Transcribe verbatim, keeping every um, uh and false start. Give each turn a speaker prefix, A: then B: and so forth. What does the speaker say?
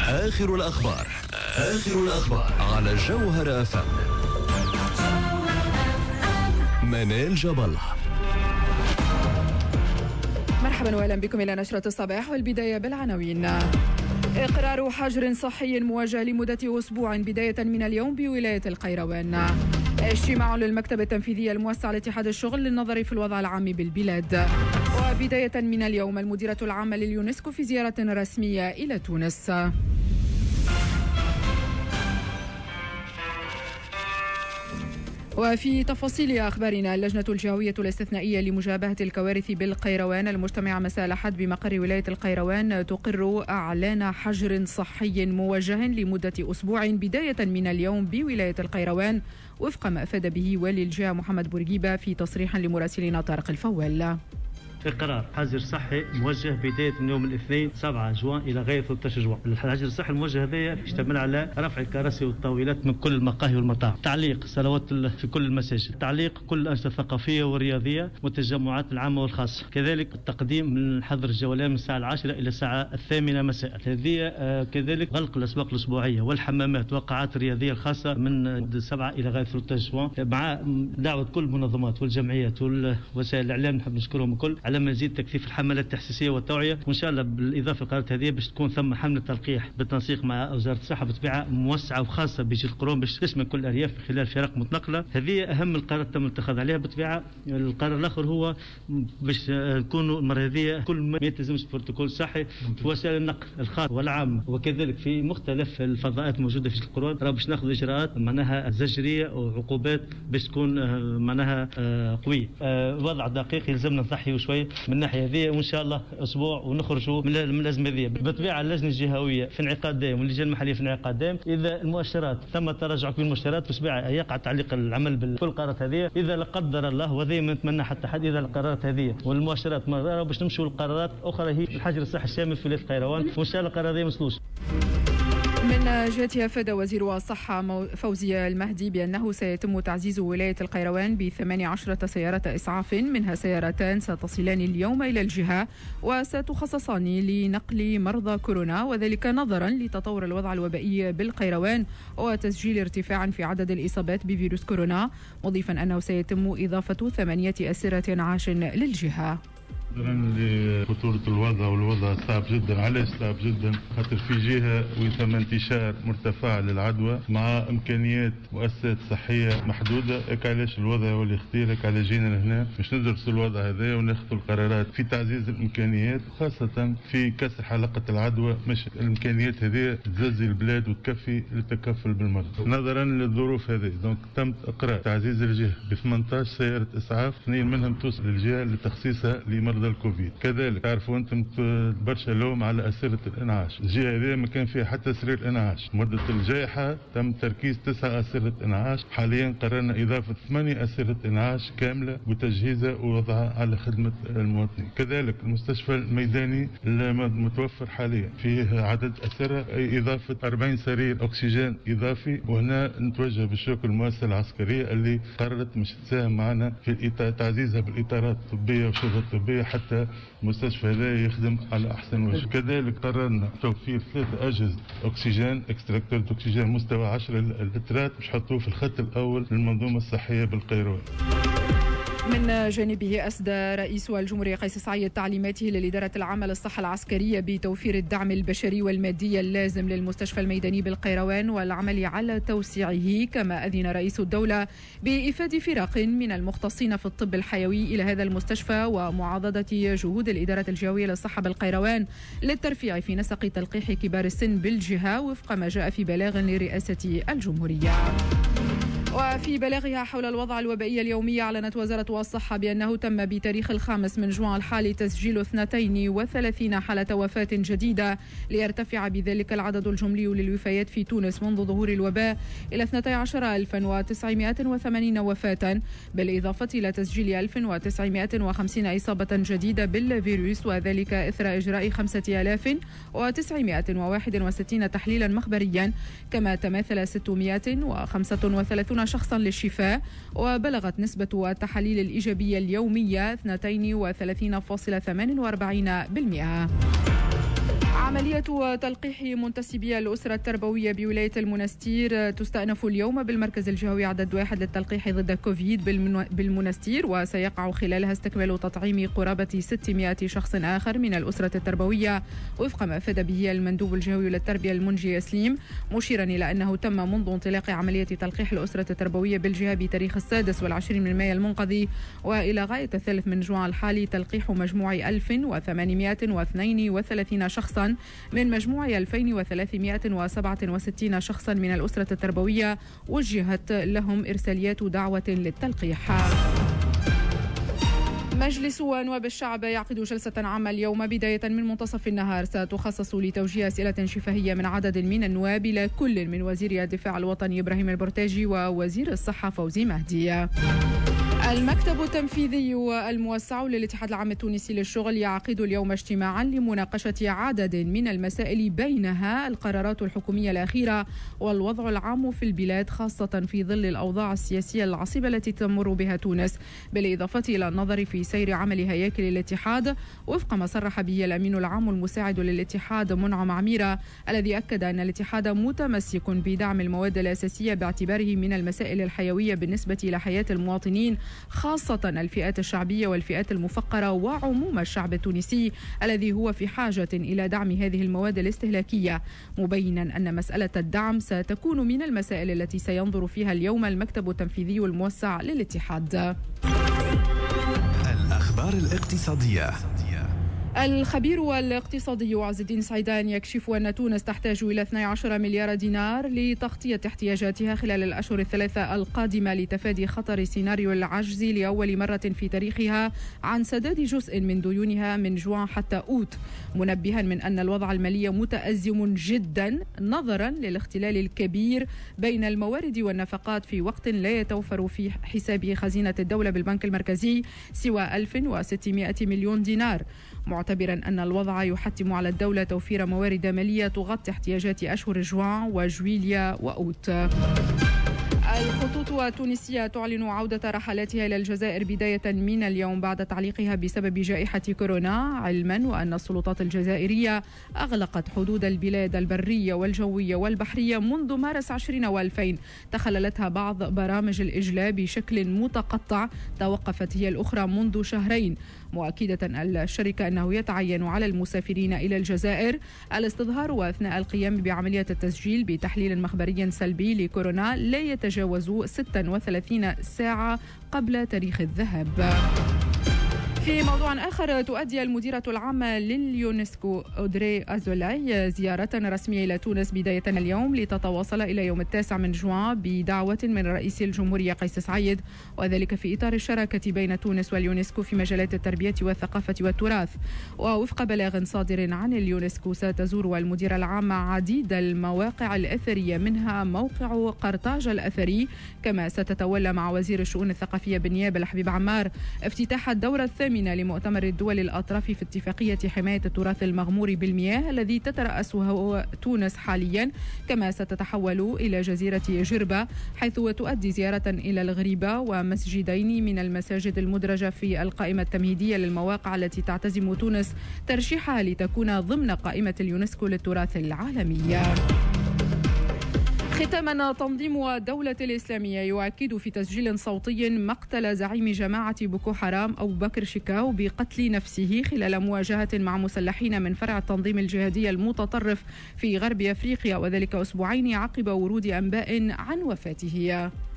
A: آخر الأخبار آخر الأخبار على جوهر أف أم. منال جبل.
B: مرحبا واهلا بكم الى نشرة الصباح، والبداية بالعناوين. اقرار حجر صحي موجه لمدة اسبوع بداية من اليوم بولاية القيروان. اجتماع للمكتب التنفيذي الموسع لاتحاد الشغل للنظر في الوضع العام بالبلاد. وبداية من اليوم المديرة العامة لليونسكو في زيارة رسمية إلى تونس. وفي تفاصيل أخبارنا، اللجنة الجهوية الاستثنائية لمجابهة الكوارث بالقيروان المجتمعة مساء الأحد بمقر ولاية القيروان تقر إعلان حجر صحي موجه لمدة أسبوع بداية من اليوم بولاية القيروان، وفق ما أفاد به والي الجهة محمد بورقيبة في تصريح لمراسلنا طارق الفوال.
C: إقرار حجر صحي موجه بداية من يوم الاثنين سبعة جوان إلى غاية ثلاثة عشر جوان. الحجر الصحي الموجه هذا يشتمل على رفع الكراسي والطاولات من كل المقاهي والمطاعم، تعليق صلوات في كل المساجد، تعليق كل الأنشطة الثقافية والرياضية والتجمعات العامة والخاصة، كذلك التقديم من حظر الجولان من الساعة العاشرة إلى الساعة الثامنة مساء. هذه آه كذلك غلق الأسواق الأسبوعية والحمامات والقاعات الرياضية الخاصة من سبعة إلى غاية ثلاثة عشر جوان، مع دعوة كل المنظمات والجمعيات والوسائل الإعلام نحب نشكرهم الكل على مزيد تكثيف الحملات التحسيسيه والتوعيه، وان شاء الله بالاضافه للقرارات هذه باش تكون ثم حمله تلقيح بالتنسيق مع وزاره الصحه بطبيعه موسعه وخاصه بجيل القرون باش تشمل كل الارياف من خلال فرق متنقله. هذه اهم القرارات تم الاتخاذ عليها بطبيعه. القرار الاخر هو باش نكونوا المره هذه كل ما يلتزمش بروتوكول صحي في وسائل النقل الخاصه والعامه، وكذلك في مختلف الفضاءات الموجوده في القرون، راه باش ناخذ اجراءات معناها زجريه وعقوبات باش تكون معناها قويه. وضع دقيق يلزمنا نضحيوا شويه من الناحيه هذه، وان شاء الله اسبوع ونخرجوا من الازمه هذه. بالطبيعه اللجنه الجهويه في انعقاد دائم واللجنه المحليه في انعقاد دائم، اذا المؤشرات تم تراجع في المؤشرات بالطبيعه يقع تعليق العمل بكل القرارات هذه. اذا لا قدر الله ودائما نتمنى حتى حد اذا القرارات هذه والمؤشرات ما باش نمشوا لقرارات اخرى هي الحجر الصحي الشامل في ولايه القيروان، وان شاء الله القرار هذه ما يوصلوش.
B: من جهتها أفاد وزير الصحة فوزي المهدي بأنه سيتم تعزيز ولاية القيروان بثمان عشرة سيارة إسعاف، منها سيارتان ستصلان اليوم إلى الجهة وستخصصان لنقل مرضى كورونا، وذلك نظرا لتطور الوضع الوبائي بالقيروان وتسجيل ارتفاع في عدد الإصابات بفيروس كورونا، مضيفا أنه سيتم إضافة ثمانية أسرة عاش للجهة.
D: نظرا لخطورة الوضع، والوضع صعب جدا. علاش صعب جدا؟ خاطر في جهة وتم انتشار مرتفع للعدوى مع امكانيات مؤسسات صحية محدودة، هيك علاش الوضع هو اللي خطير. هيك على جينا لهنا باش ندرسوا الوضع هذا وناخذوا القرارات في تعزيز الامكانيات، خاصة في كسر حلقة العدوى. مش الامكانيات هذه تزلزل البلاد وتكفي للتكفل بالمرض. نظرا للظروف هذه دونك تم اقرار تعزيز الجهة ب ثمانية عشر سيارة اسعاف، اثنين منهم توصل للجهة لتخصيصها لمرضى الكوفيد. كذلك تعرفوا انتم برشا لوم على اسره الانعاش، الجهه هذه ما كان فيها حتى سرير انعاش. مده الجائحه تم تركيز تسع اسره انعاش، حاليا قررنا اضافه ثمانيه اسره انعاش كامله وتجهيزها ووضعها على خدمه المواطنين. كذلك المستشفى الميداني المتوفر حاليا فيه عدد اسره، اي اضافه أربعين سرير اكسجين اضافي. وهنا نتوجه بالشكر للمؤسسه العسكريه اللي قررت مش تساهم معنا في تعزيزها بالاطارات الطبيه والشبه الطبيه حتى المستشفى هذا يخدم على احسن وجه. كذلك قررنا توفير ثلاثة اجهزه اكسجين اكستراكتور اكسجين مستوى عشرة لترات باش نحطوه في الخط الاول للمنظومه الصحيه بالقيروان.
B: من جانبه أسدى رئيس الجمهورية قيس سعيد تعليماته للإدارة العامة للصحة العسكرية بتوفير الدعم البشري والمادي اللازم للمستشفى الميداني بالقيروان والعمل على توسيعه، كما أذن رئيس الدولة بإفادة فرق من المختصين في الطب الحيوي إلى هذا المستشفى ومعاضدة جهود الإدارة الجهوية للصحة بالقيروان للترفيع في نسق تلقيح كبار السن بالجهة، وفق ما جاء في بلاغ لرئاسة الجمهورية. وفي بلاغها حول الوضع الوبائي اليومي، أعلنت وزارة الصحة بأنه تم بتاريخ الخامس من جوان الحالي تسجيل اثنتين وثلاثين حالة وفاة جديدة، ليرتفع بذلك العدد الجملي للوفيات في تونس منذ ظهور الوباء إلى اثنتي عشرة ألفا وتسعمائة وثمانين وفاة، بالإضافة إلى تسجيل ألف وتسعمائة وخمسين إصابة جديدة بالفيروس، وذلك إثر إجراء خمسة آلاف وتسعمائة وواحد وستين تحليلا مخبريا، كما تماثل ستمائة وخمسة وثلاثين شخصا للشفاء، وبلغت نسبة التحاليل الإيجابية اليومية اثنين وثلاثين فاصلة ثمانية وأربعين بالمئة. عملية تلقيح منتسبي الأسرة التربوية بولاية المنستير تستأنف اليوم بالمركز الجهوي عدد واحد للتلقيح ضد كوفيد بالمنستير، وسيقع خلالها استكمال تطعيم قرابة ستمائة شخص آخر من الأسرة التربوية وفق ما أفاد به المندوب الجهوي للتربية المنجي سليم، مشيرا إلى أنه تم منذ انطلاق عملية تلقيح الأسرة التربوية بالجهة بتاريخ السادس والعشرين من مايو المنقضي وإلى غاية الثالث من جوان الحالي تلقيح مجموع ألف وثمانمائة واثنين وثلاثين شخصا من مجموع ألفين وثلاثمائة وسبعة وستين شخصا من الأسرة التربوية وجهت لهم إرساليات دعوة للتلقيح. مجلس نواب الشعب يعقد جلسة عامة اليوم بداية من منتصف النهار ستخصص لتوجيه أسئلة شفهية من عدد من النواب إلى كل من وزير الدفاع الوطني إبراهيم البرتاجي ووزير الصحة فوزي مهدي. المكتب التنفيذي الموسع للاتحاد العام التونسي للشغل يعقد اليوم اجتماعا لمناقشة عدد من المسائل بينها القرارات الحكومية الأخيرة والوضع العام في البلاد خاصة في ظل الأوضاع السياسية العصيبة التي تمر بها تونس، بالإضافة إلى النظر في سير عمل هياكل الاتحاد وفق ما صرح به الأمين العام المساعد للاتحاد منعم عميرة، الذي أكد أن الاتحاد متمسك بدعم المواد الأساسية باعتباره من المسائل الحيوية بالنسبة إلى حياة المواطنين خاصة الفئات الشعبية والفئات المفقرة وعموم الشعب التونسي الذي هو في حاجة إلى دعم هذه المواد الاستهلاكية، مبينا أن مسألة الدعم ستكون من المسائل التي سينظر فيها اليوم المكتب التنفيذي الموسع للاتحاد.
A: الأخبار الاقتصادية.
B: الخبير الاقتصادي عز الدين سعيدان يكشف أن تونس تحتاج إلى اثني عشر مليار دينار لتغطية احتياجاتها خلال الأشهر الثلاثة القادمة لتفادي خطر سيناريو العجز لأول مرة في تاريخها عن سداد جزء من ديونها من جوان حتى أوت، منبها من أن الوضع المالي متأزم جدا نظرا للاختلال الكبير بين الموارد والنفقات في وقت لا يتوفر في حساب خزينة الدولة بالبنك المركزي سوى ألف وستمائة مليون دينار، معتبرا أن الوضع يحتم على الدولة توفير موارد مالية تغطي احتياجات أشهر جوان وجويليا وأوت. الخطوط التونسية تعلن عودة رحلاتها إلى الجزائر بداية من اليوم بعد تعليقها بسبب جائحة كورونا، علما وأن السلطات الجزائرية أغلقت حدود البلاد البرية والجوية والبحرية منذ مارس عشرين وألفين، تخللتها بعض برامج الإجلاء بشكل متقطع توقفت هي الأخرى منذ شهرين، مؤكدة الشركة أنه يتعين على المسافرين إلى الجزائر الاستظهار وأثناء القيام بعملية التسجيل بتحليل مخبري سلبي لكورونا لا يتجاوز ستة وثلاثين ساعة قبل تاريخ الذهاب. في موضوع آخر، تؤدي المديرة العامة لليونسكو أودري أزولاي زيارة رسمية إلى تونس بداية اليوم لتتواصل إلى يوم التاسع من جوان بدعوة من رئيس الجمهورية قيس سعيد، وذلك في إطار الشراكة بين تونس واليونسكو في مجالات التربية والثقافة والتراث. ووفق بلاغ صادر عن اليونسكو ستزور المديرة العامة عديد المواقع الأثرية منها موقع قرطاج الأثري، كما ستتولى مع وزير الشؤون الثقافية بالنيابة الحبيب عمار افتتاح الدورة الثامنة لمؤتمر الدول الأطراف في اتفاقية حماية التراث المغمور بالمياه الذي تترأسه تونس حاليا، كما ستتحول إلى جزيرة جربة حيث تؤدي زيارة إلى الغريبة ومسجدين من المساجد المدرجة في القائمة التمهيدية للمواقع التي تعتزم تونس ترشيحها لتكون ضمن قائمة اليونسكو للتراث العالمي. ختاما، تنظيم الدولة الإسلامية يؤكد في تسجيل صوتي مقتل زعيم جماعة بوكو حرام أبو بكر شكاو بقتل نفسه خلال مواجهة مع مسلحين من فرع التنظيم الجهادي المتطرف في غرب أفريقيا، وذلك أسبوعين عقب ورود أنباء عن وفاته.